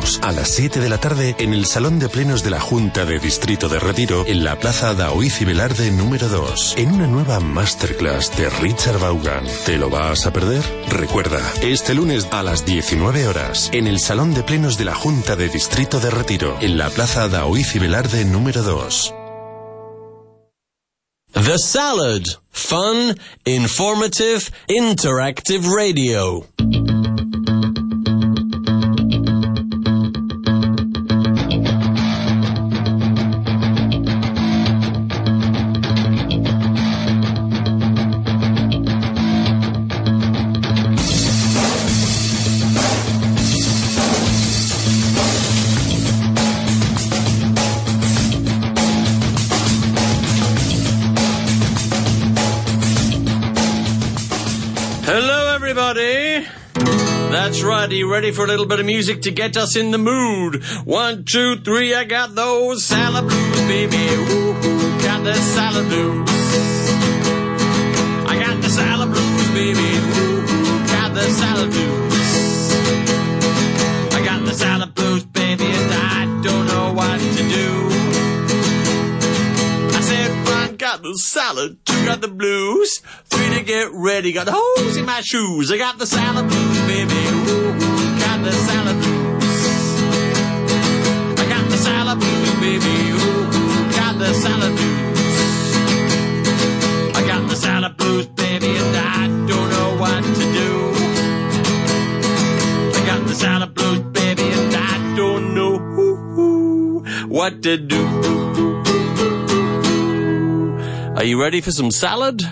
esperamos a las 7 de la tarde en el Salón de Plenos de la Junta de Distrito de Retiro en la Plaza Daoiz y Velarde número 2, en una nueva masterclass de Richard Vaughan. ¿Te lo vas a perder? Recuerda, este lunes a las 19 horas en el Salón de Plenos de la Junta de Distrito de Retiro en la Plaza Daoiz y Velarde número 2. The Salad. Fun, informative, interactive radio. That's right, are you ready for a little bit of music to get us in the mood? 1, 2, 3, I got those salad blues, baby. Ooh, got the salad blues. I got the salad blues, baby. Ooh, got the salad blues. I got the salad blues, baby, and I don't know what to do. I said, 1, got the salad, 2, got the blues, 3 to get ready, got the holes in my shoes. I got the salad blues, baby. The salad blues. I got the salad blues, baby. Ooh, got the salad blues. I got the salad blues, baby, and I don't know what to do. I got the salad blues, baby, and I don't know what to do. Are you ready for some salad?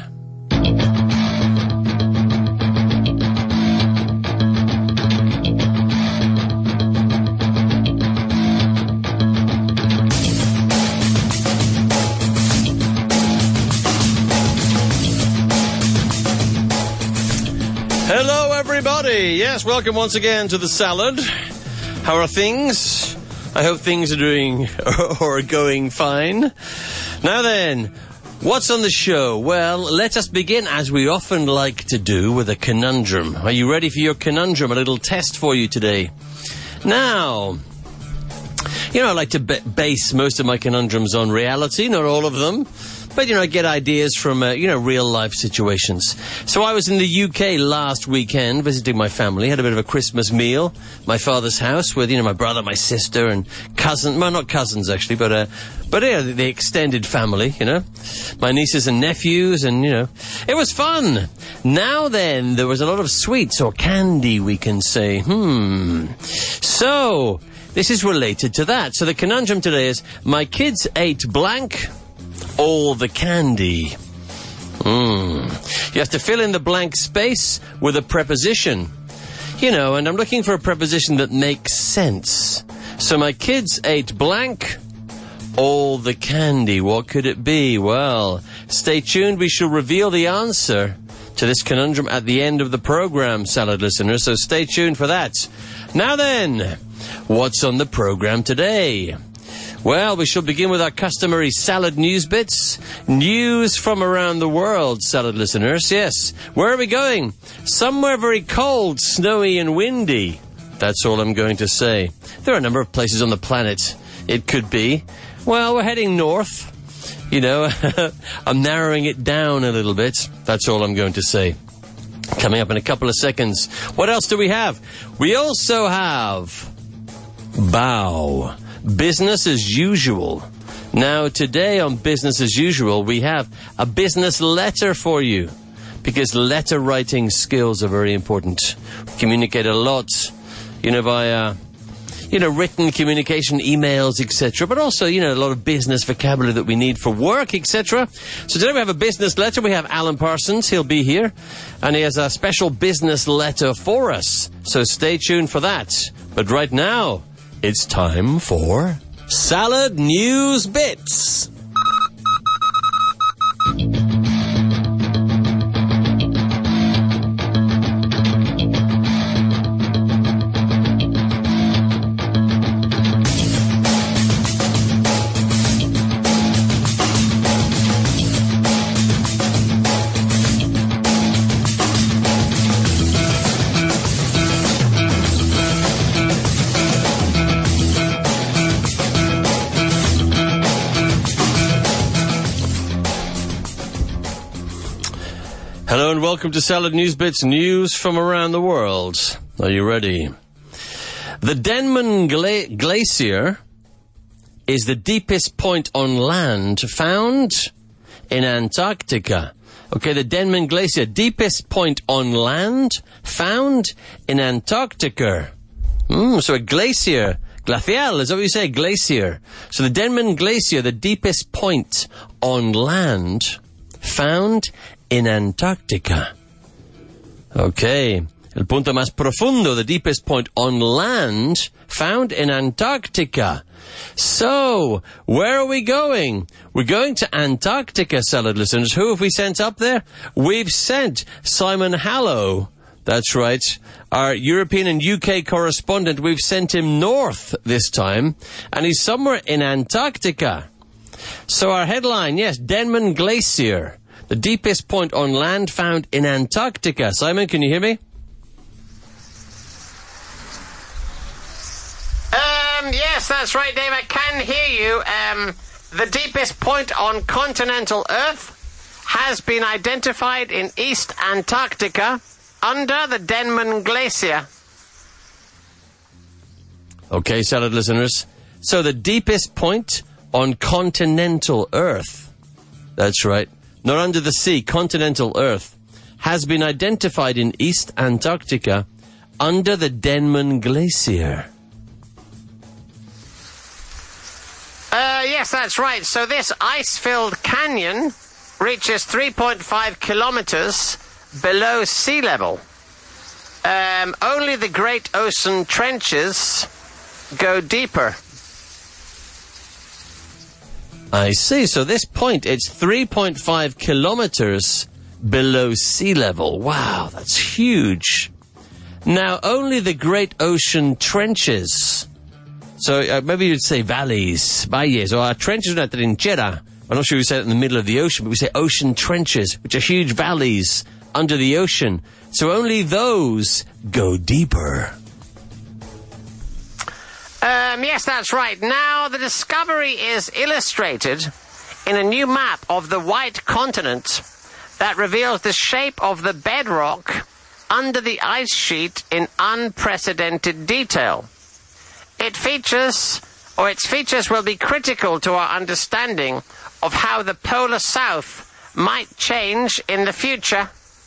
Hello, everybody. Yes, welcome once again to The Salad. How are things? I hope things are doing or going fine. Now then, what's on the show? Well, let us begin, as we often like to do, with a conundrum. Are you ready for your conundrum? A little test for you today. Now, you know, I like to base most of my conundrums on reality, not all of them. But, you know, I get ideas from, real-life situations. So I was in the UK last weekend visiting my family, had a bit of a Christmas meal, my father's house with, my brother, my sister, and cousin, well, not cousins, actually, but the extended family, my nieces and nephews, and, it was fun. Now then, there was a lot of sweets, or candy, we can say. So, this is related to that. So the conundrum today is, my kids ate blank, all the candy. You have to fill in the blank space with a preposition. And I'm looking for a preposition that makes sense. So my kids ate blank, all the candy. What could it be? Well, stay tuned. We shall reveal the answer to this conundrum at the end of the program, Salad listeners. So stay tuned for that. Now then, what's on the program today? Well, we shall begin with our customary salad news bits. News from around the world, salad listeners. Yes. Where are we going? Somewhere very cold, snowy and windy. That's all I'm going to say. There are a number of places on the planet it could be. Well, we're heading north. I'm narrowing it down a little bit. That's all I'm going to say. Coming up in a couple of seconds. What else do we have? We also have Bow. Business as usual. Now, today on Business as Usual, we have a business letter for you. Because letter writing skills are very important. We communicate a lot, via, written communication, emails, etc. But also, a lot of business vocabulary that we need for work, etc. So today we have a business letter. We have Alan Parsons. He'll be here. And he has a special business letter for us. So stay tuned for that. But right now, it's time for Salad News Bits. Hello and welcome to Salad News Bits, news from around the world. Are you ready? The Denman Glacier is the deepest point on land found in Antarctica. Okay, the Denman Glacier, deepest point on land found in Antarctica. So a glacier, glacial, is that what you say? Glacier. So the Denman Glacier, the deepest point on land found in Antarctica. Okay. El punto más profundo, the deepest point on land found in Antarctica. So, where are we going? We're going to Antarctica, Salad listeners. Who have we sent up there? We've sent Simon Hallow. That's right. Our European and UK correspondent. We've sent him north this time. And he's somewhere in Antarctica. So our headline, yes, Denman Glacier. The deepest point on land found in Antarctica. Simon, can you hear me? Yes, that's right, Dave. I can hear you. The deepest point on continental Earth has been identified in East Antarctica under the Denman Glacier. Okay, Salad listeners. So the deepest point on continental Earth. That's right. Not under the sea, continental Earth, has been identified in East Antarctica under the Denman Glacier. Yes, that's right. So this ice-filled canyon reaches 3.5 kilometers below sea level. Only the Great Ocean trenches go deeper. I see. So this point, it's 3.5 kilometers below sea level. Wow, that's huge. Now, only the Great Ocean trenches. So maybe you'd say valleys, valles, or trenches not trinchera. I'm not sure we say it in the middle of the ocean, but we say ocean trenches, which are huge valleys under the ocean. So only those go deeper. Yes, that's right. Now, the discovery is illustrated in a new map of the White Continent that reveals the shape of the bedrock under the ice sheet in unprecedented detail. Its features will be critical to our understanding of how the polar south might change in the future.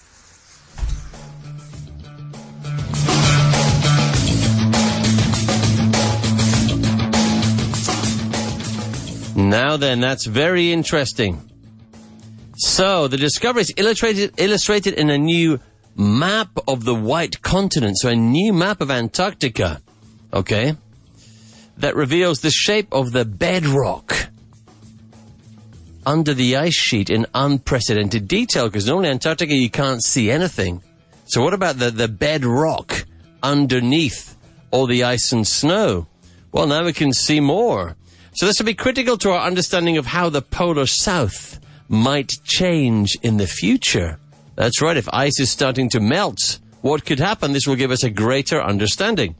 Now then, that's very interesting. So, the discovery is illustrated in a new map of the White Continent, so a new map of Antarctica, okay, that reveals the shape of the bedrock under the ice sheet in unprecedented detail, because normally in Antarctica you can't see anything. So what about the bedrock underneath all the ice and snow? Well, now we can see more. So this will be critical to our understanding of how the polar south might change in the future. That's right, if ice is starting to melt, what could happen? This will give us a greater understanding.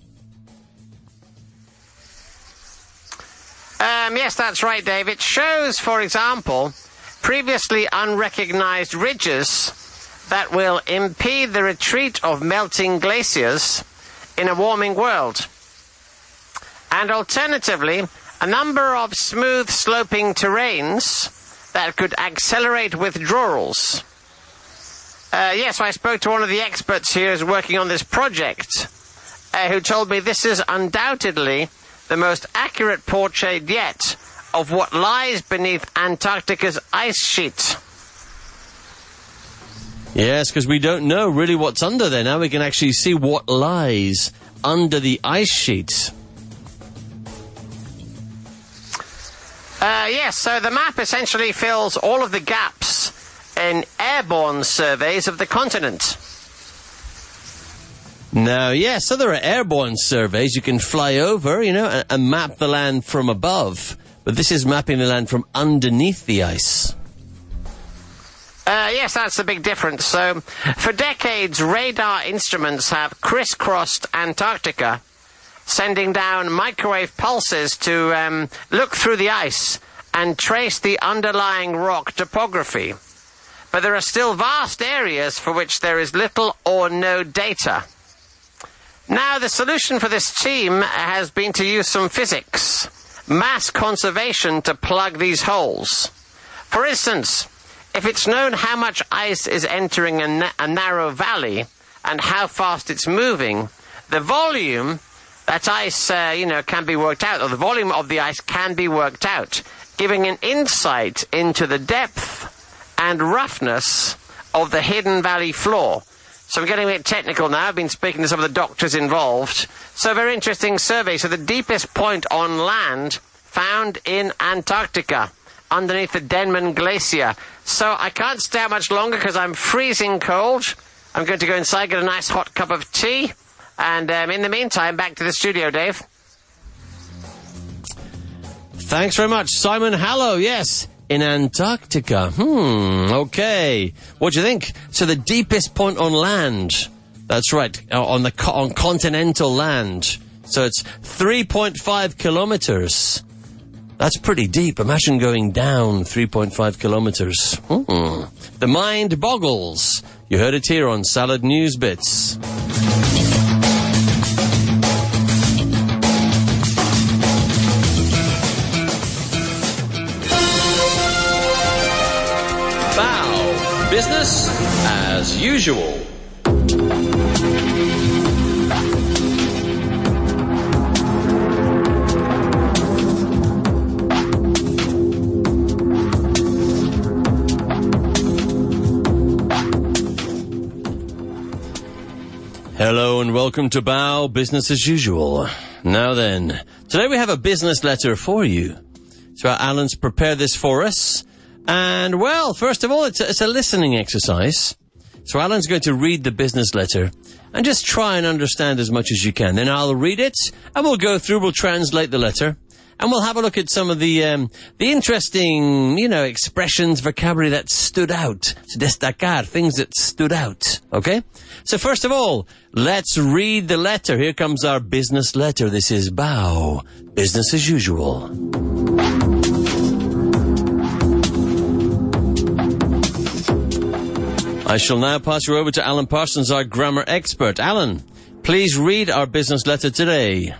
Yes, that's right, Dave. It shows, for example, previously unrecognized ridges that will impede the retreat of melting glaciers in a warming world. And alternatively, a number of smooth sloping terrains that could accelerate withdrawals. Yes, I spoke to one of the experts here who's working on this project, who told me this is undoubtedly the most accurate portrait yet of what lies beneath Antarctica's ice sheet. Yes, because we don't know really what's under there. Now we can actually see what lies under the ice sheet. Yes, so the map essentially fills all of the gaps in airborne surveys of the continent. Now, yes, so there are airborne surveys. You can fly over, and map the land from above. But this is mapping the land from underneath the ice. Yes, that's the big difference. So, for decades, radar instruments have crisscrossed Antarctica, sending down microwave pulses to look through the ice and trace the underlying rock topography. but there are still vast areas for which there is little or no data. Now, the solution for this team has been to use some physics, mass conservation, to plug these holes. For instance, if it's known how much ice is entering a narrow valley and how fast it's moving, the volume that ice, can be worked out, or the volume of the ice can be worked out, giving an insight into the depth and roughness of the hidden valley floor. So we're getting a bit technical now. I've been speaking to some of the doctors involved. So very interesting survey. So the deepest point on land found in Antarctica, underneath the Denman Glacier. So I can't stay out much longer because I'm freezing cold. I'm going to go inside, get a nice hot cup of tea. And in the meantime, back to the studio, Dave. Thanks very much, Simon Hallow. Yes, in Antarctica. Okay. What do you think? So the deepest point on land. That's right, on continental land. So it's 3.5 kilometers. That's pretty deep. Imagine going down 3.5 kilometers. The mind boggles. You heard it here on Salad News Bits. Bow. Business as usual. Hello and welcome to Bow, Business as Usual. Now then, today we have a business letter for you. So Alan's prepared this for us. And, well, first of all, it's a listening exercise. So Alan's going to read the business letter and just try and understand as much as you can. Then I'll read it and we'll go through, we'll translate the letter. And we'll have a look at some of the interesting, expressions, vocabulary that stood out. Destacar, things that stood out. Okay? So first of all, let's read the letter. Here comes our business letter. This is Bow, Business as Usual. I shall now pass you over to Alan Parsons, our grammar expert. Alan, please read our business letter today.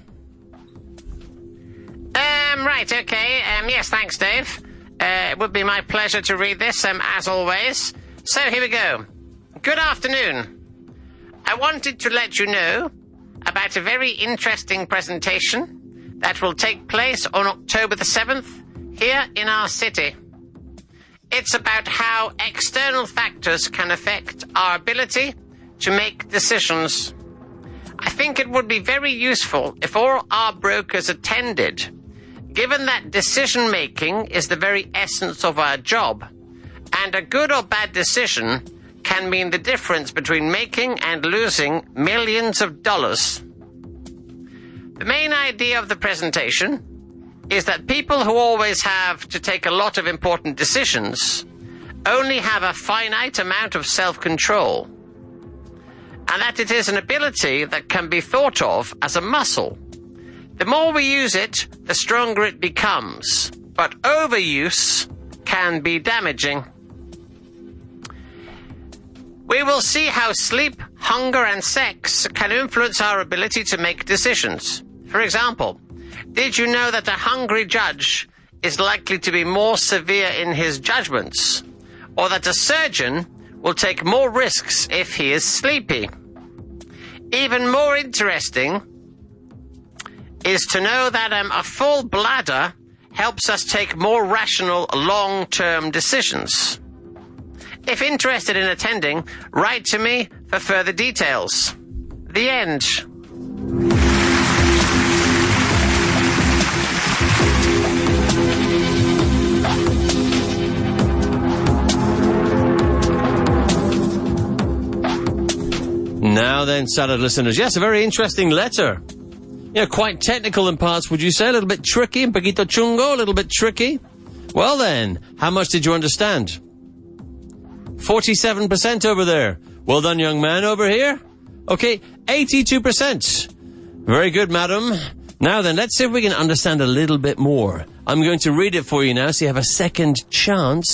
Right, okay. Yes, thanks, Dave. It would be my pleasure to read this, as always. So, here we go. Good afternoon. I wanted to let you know about a very interesting presentation that will take place on October the 7th here in our city. It's about how external factors can affect our ability to make decisions. I think it would be very useful if all our brokers attended, given that decision-making is the very essence of our job, and a good or bad decision can mean the difference between making and losing millions of dollars. The main idea of the presentation is that people who always have to take a lot of important decisions only have a finite amount of self-control, and that it is an ability that can be thought of as a muscle. The more we use it, the stronger it becomes, but overuse can be damaging. We will see how sleep, hunger, and sex can influence our ability to make decisions. For example, did you know that a hungry judge is likely to be more severe in his judgments, or that a surgeon will take more risks if he is sleepy? Even more interesting is to know that a full bladder helps us take more rational long-term decisions. If interested in attending, write to me for further details. The end. Now then, salad listeners, yes, a very interesting letter. Quite technical in parts, would you say? A little bit tricky, un poquito chungo, a little bit tricky. Well then, how much did you understand? 47% over there. Well done, young man over here. Okay, 82%. Very good, madam. Now then, let's see if we can understand a little bit more. I'm going to read it for you now so you have a second chance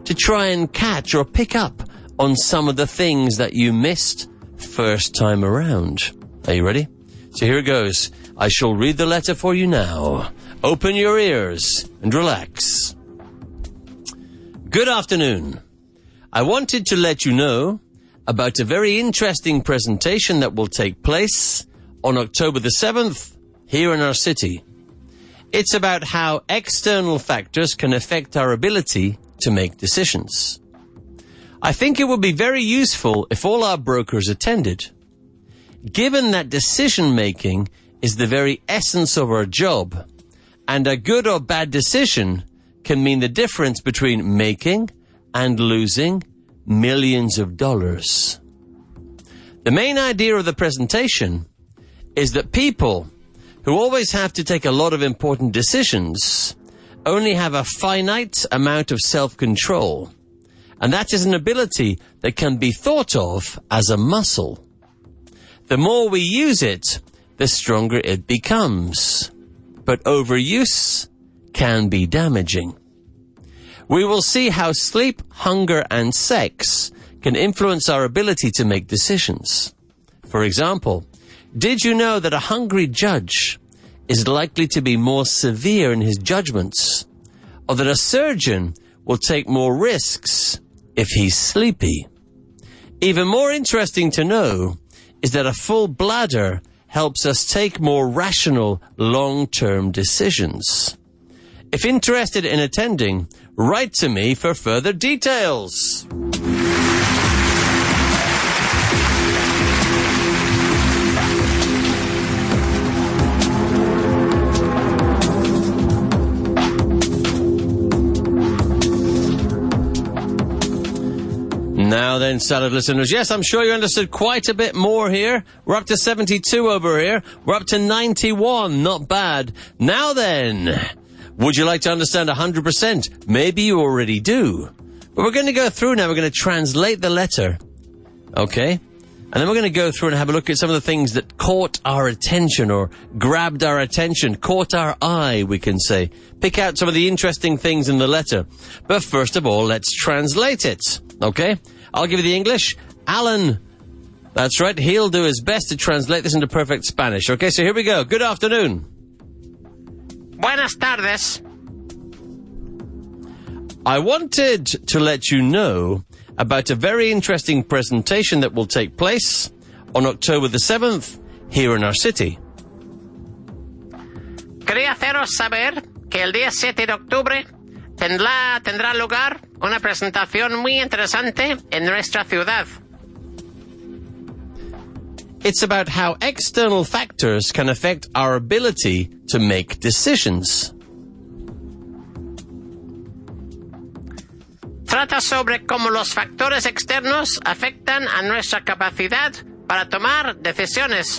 to try and catch or pick up on some of the things that you missed first time around. Are you ready? So here it goes. I shall read the letter for you now. Open your ears and relax. Good afternoon. I wanted to let you know about a very interesting presentation that will take place on October the 7th here in our city. It's about how external factors can affect our ability to make decisions. I think it would be very useful if all our brokers attended. Given that decision-making is the very essence of our job, and a good or bad decision can mean the difference between making and losing millions of dollars. The main idea of the presentation is that people who always have to take a lot of important decisions only have a finite amount of self-control, and that is an ability that can be thought of as a muscle. The more we use it, the stronger it becomes. But overuse can be damaging. We will see how sleep, hunger, and sex can influence our ability to make decisions. For example, did you know that a hungry judge is likely to be more severe in his judgments, or that a surgeon will take more risks if he's sleepy? Even more interesting to know is that a full bladder helps us take more rational, long-term decisions. If interested in attending, write to me for further details. Now then, salad listeners, yes, I'm sure you understood quite a bit more here. We're up to 72 over here. We're up to 91. Not bad. Now then, would you like to understand 100%? Maybe you already do. But we're going to go through now. We're going to translate the letter. Okay? And then we're going to go through and have a look at some of the things that caught our attention or grabbed our attention, caught our eye, we can say. Pick out some of the interesting things in the letter. But first of all, let's translate it. Okay? I'll give you the English. Alan, that's right, he'll do his best to translate this into perfect Spanish. Okay, so here we go. Good afternoon. Buenas tardes. I wanted to let you know about a very interesting presentation that will take place on October the 7th here in our city. Quería haceros saber que el día 7 de octubre tendrá lugar una presentación muy interesante en nuestra ciudad. It's about how external factors can affect our ability to make decisions. Trata sobre cómo los factores externos afectan a nuestra capacidad para tomar decisiones.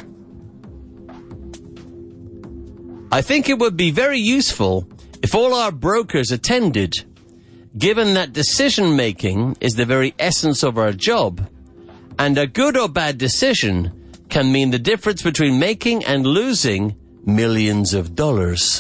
I think it would be very useful if all our brokers attended, given that decision-making is the very essence of our job, and a good or bad decision can mean the difference between making and losing millions of dollars.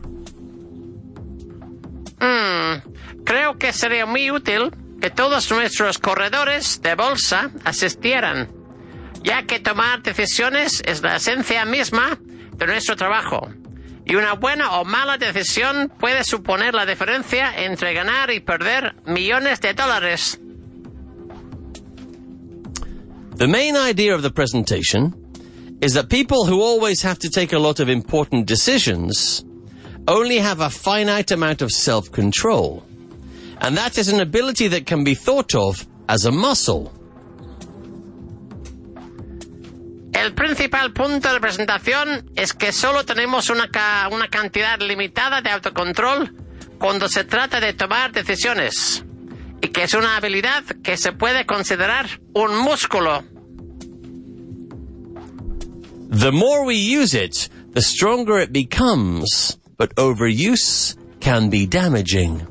Creo que sería muy útil que todos nuestros corredores de bolsa asistieran, ya que tomar decisiones es la esencia misma de nuestro trabajo. Y una buena o mala decisión puede suponer la diferencia entre ganar y perder millones de dólares. The main idea of the presentation is that people who always have to take a lot of important decisions only have a finite amount of self-control. And that is an ability that can be thought of as a muscle. El principal punto de la presentación es que solo tenemos una cantidad limitada de autocontrol cuando se trata de tomar decisiones, y que es una habilidad que se puede considerar un músculo. The more we use it, the stronger it becomes, but overuse can be damaging.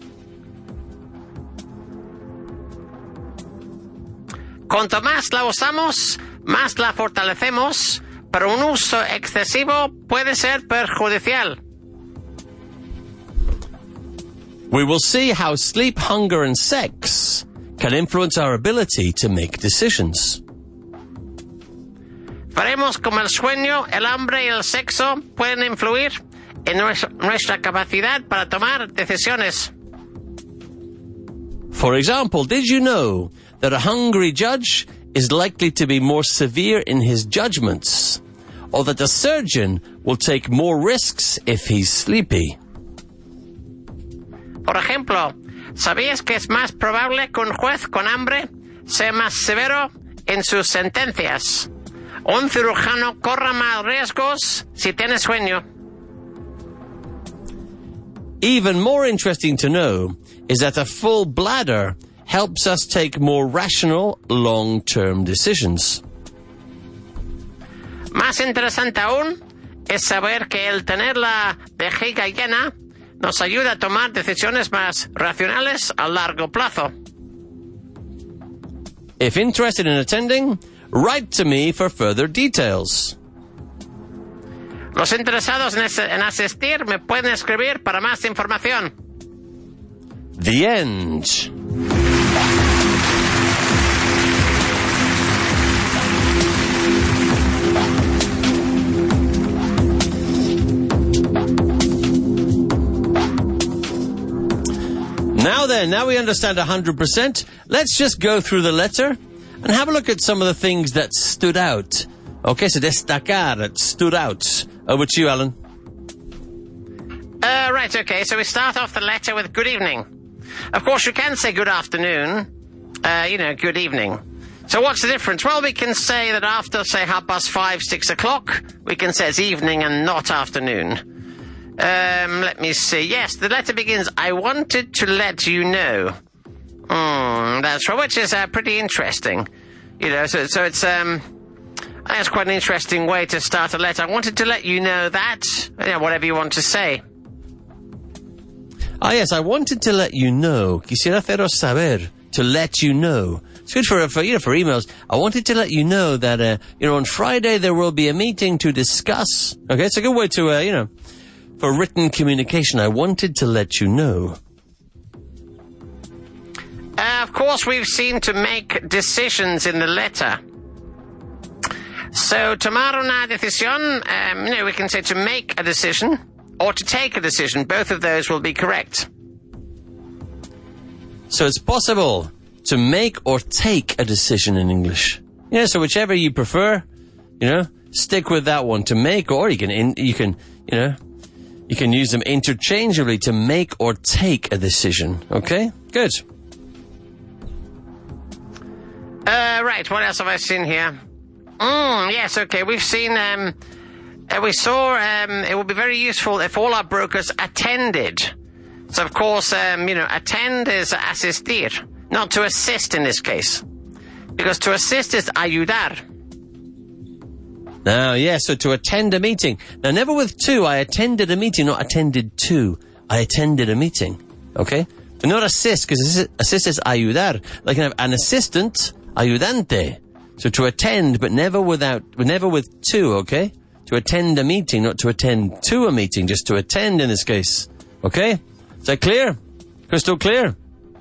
Cuanto más la usamos, más la fortalecemos, pero un uso excesivo puede ser perjudicial. We will see how sleep, hunger, and sex can influence our ability to make decisions. Veremos cómo el sueño, el hambre y el sexo pueden influir en nuestra capacidad para tomar decisiones. For example, did you know that a hungry judge is likely to be more severe in his judgments, or that a surgeon will take more risks if he's sleepy? Por ejemplo, ¿sabías que es más probable que un juez con hambre sea más severo en sus sentencias? Un cirujano corra más riesgos si tiene sueño. Even more interesting to know is that a full bladder helps us take more rational, long-term decisions. Más interesante aún es saber que el tener la vejiga llena nos ayuda a tomar decisiones más racionales a largo plazo. If interested in attending, write to me for further details. Los interesados en asistir me pueden escribir para más información. The end. Now we understand 100%. Let's just go through the letter and have a look at some of the things that stood out. Okay, so destacar, that stood out. Over to you, Alan. Right, okay, so we start off the letter with good evening. Of course, you can say good afternoon, good evening. So what's the difference? Well, we can say that after, say, 5:30, 6 o'clock, we can say it's evening and not afternoon. Let me see. Yes, the letter begins, I wanted to let you know. That's right, which is pretty interesting. So it's, I think it's quite an interesting way to start a letter. I wanted to let you know that, whatever you want to say. Ah, yes, I wanted to let you know. Quisiera haceros saber. To let you know. It's good for emails. I wanted to let you know that, on Friday there will be a meeting to discuss. Okay, it's a good way to, for written communication. I wanted to let you know. Of course, we've seen to make decisions in the letter. So, tomar una decisión, we can say to make a decision or to take a decision. Both of those will be correct. So it's possible to make or take a decision in English. So whichever you prefer, stick with that one. To make, or you can use them interchangeably to make or take a decision. Okay? Good. Right, what else have I seen here? Yes, okay, we've seen, we saw, it would be very useful if all our brokers attended. So, of course, attend is asistir, not to assist in this case. Because to assist is ayudar. Now, yes, so to attend a meeting. Now, never with to. I attended a meeting, not attended to. I attended a meeting. Okay? But not assist, because assist is ayudar. Like an assistant, ayudante. So to attend, but never with to, okay? To attend a meeting, not to attend to a meeting, just to attend in this case. Okay? Is that clear? Crystal clear?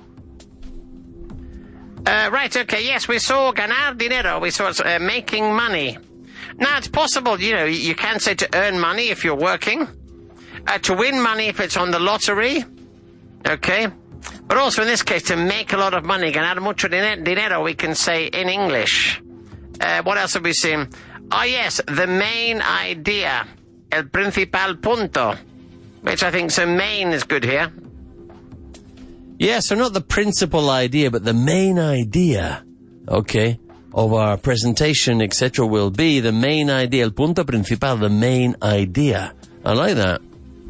Right, okay, yes, we saw ganar dinero. We saw making money. Now, it's possible, you can say to earn money if you're working. To win money if it's on the lottery. Okay? But also in this case, to make a lot of money, ganar mucho dinero, we can say in English. What else have we seen? Oh, yes, the main idea. El principal punto. Which I think, so main is good here. Yeah, so not the principal idea, but the main idea, okay, of our presentation, etc., will be the main idea, el punto principal, the main idea. I like that.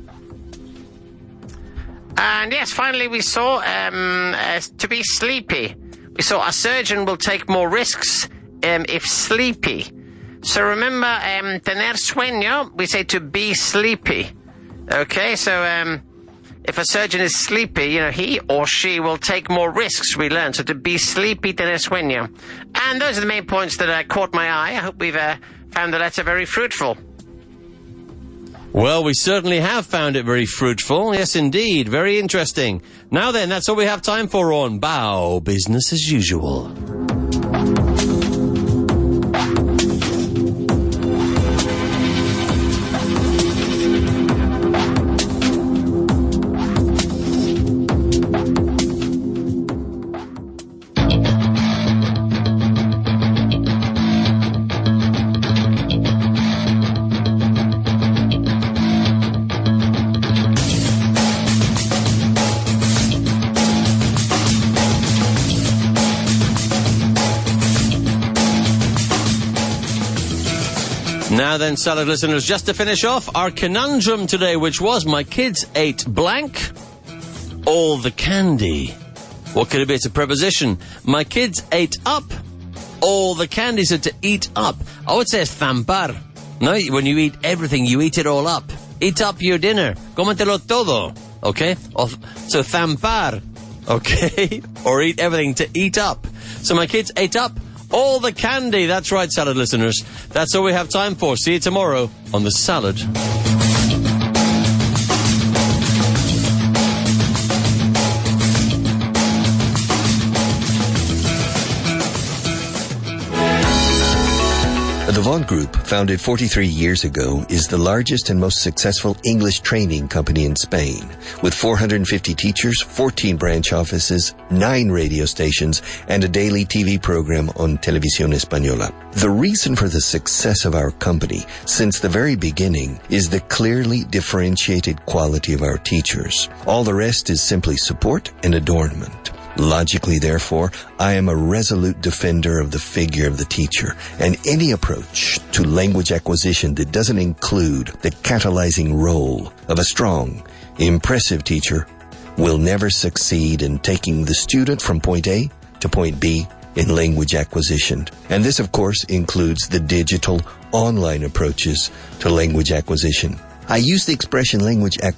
And yes, finally we saw to be sleepy. We saw a surgeon will take more risks if sleepy. So remember, tener sueño, we say to be sleepy. Okay, so if a surgeon is sleepy, he or she will take more risks, we learn. So to be sleepy, tener sueño. And those are the main points that caught my eye. I hope we've found the letter very fruitful. Well, we certainly have found it very fruitful. Yes, indeed. Very interesting. Now then, that's all we have time for on Bow Business as Usual. Now then, Salad listeners, just to finish off, our conundrum today, which was my kids ate blank, all the candy. What could it be? It's a preposition. My kids ate up all the candy. So to eat up, I would say zampar. No, when you eat everything, you eat it all up. Eat up your dinner. Cómetelo todo. Okay? So zampar. Okay? Or eat everything, to eat up. So my kids ate up all the candy. That's right, Salad listeners. That's all we have time for. See you tomorrow on The Salad. The Devant Group, founded 43 years ago, is the largest and most successful English training company in Spain, with 450 teachers, 14 branch offices, 9 radio stations, and a daily TV program on Televisión Española. The reason for the success of our company, since the very beginning, is the clearly differentiated quality of our teachers. All the rest is simply support and adornment. Logically, therefore, I am a resolute defender of the figure of the teacher, and any approach to language acquisition that doesn't include the catalyzing role of a strong, impressive teacher will never succeed in taking the student from point A to point B in language acquisition. And this, of course, includes the digital, online approaches to language acquisition. I use the expression language acquisition